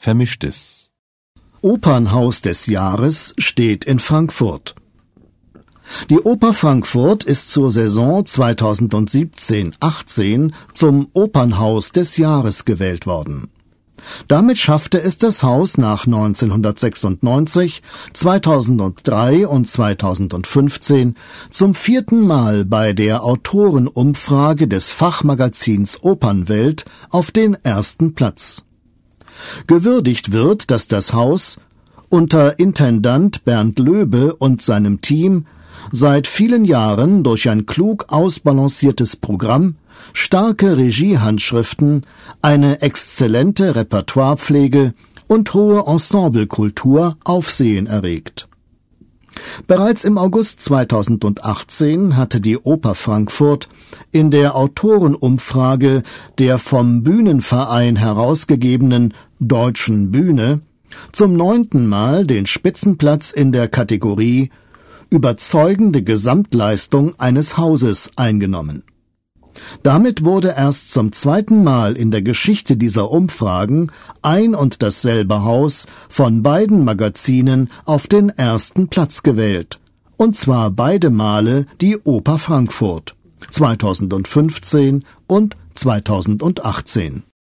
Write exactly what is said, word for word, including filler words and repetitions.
Vermischtes. Opernhaus des Jahres steht in Frankfurt. Die Oper Frankfurt ist zur Saison zweitausendsiebzehn achtzehn zum Opernhaus des Jahres gewählt worden. Damit schaffte es das Haus nach neunzehnhundertsechsundneunzig, zweitausenddrei und zweitausendfünfzehn zum vierten Mal bei der Autorenumfrage des Fachmagazins Opernwelt auf den ersten Platz. Gewürdigt wird, dass das Haus unter Intendant Bernd Löbe und seinem Team seit vielen Jahren durch ein klug ausbalanciertes Programm, starke Regiehandschriften, eine exzellente Repertoirepflege und hohe Ensemblekultur Aufsehen erregt. Bereits im August zweitausendachtzehn hatte die Oper Frankfurt in der Autorenumfrage der vom Bühnenverein herausgegebenen Deutschen Bühne zum neunten Mal den Spitzenplatz in der Kategorie Überzeugende Gesamtleistung eines Hauses eingenommen. Damit wurde erst zum zweiten Mal in der Geschichte dieser Umfragen ein und dasselbe Haus von beiden Magazinen auf den ersten Platz gewählt, und zwar beide Male die Oper Frankfurt, zweitausendfünfzehn und zweitausendachtzehn.